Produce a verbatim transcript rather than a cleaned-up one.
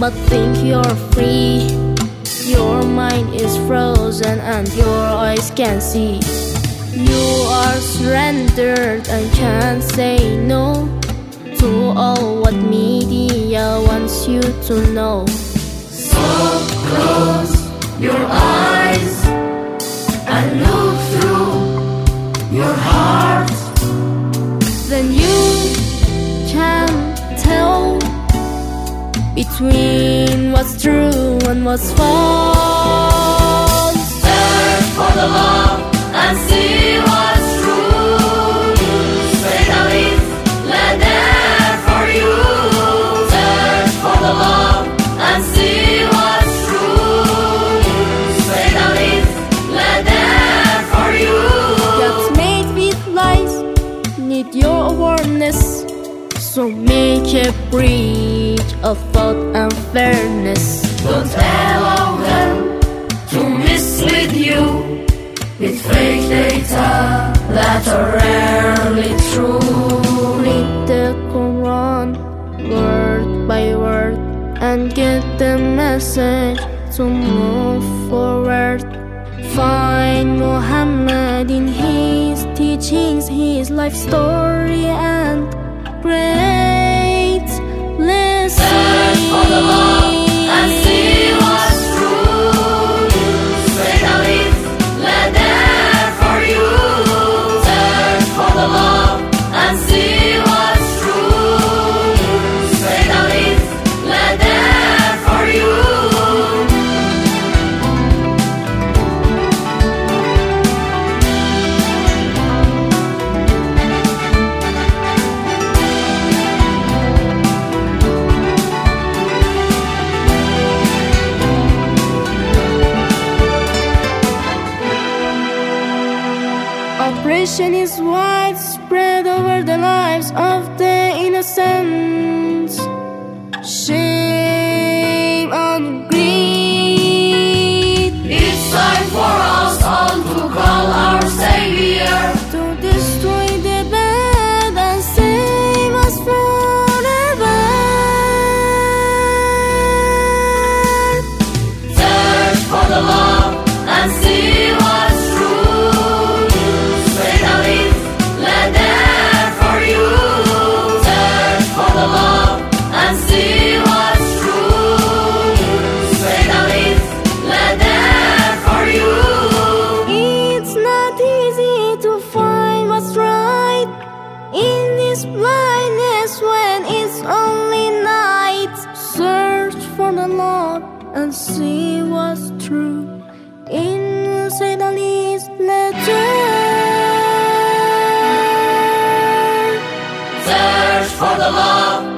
but think you're free. Your mind is frozen and your eyes can see. You are surrendered and can't say no to all what media wants you to know. So close your eyes and look through your heart. Then you can tell between what's true and what's false. Search for the love and see what's true. Fatalities led there for you. Search for the love and see what's true. Fatalities led there for you. That's made with lies, need your awareness. So make a breach of thought and fairness. Don't allow them to mislead you with fake data that are rarely true. Read the Quran word by word and get the message to move forward. Find Muhammad in his teachings, his life story and great blessings. Search for the love and see what's true. Fatalities led there for you. Search for the love and see what's true. Fatalities led there for you. Oppression is widespread over the lives of the innocent. Shame on greed. It's time for us all to call our Savior. To destroy the bad and save us forever. Search for the love and see what's true. Fatalities led there for you. Search for the love and see what's true. Fatalities led there for you. It's not easy to find what's right in this blindness when it's only night. Search for the Lord and see what's true in Satan's letter. Search for the love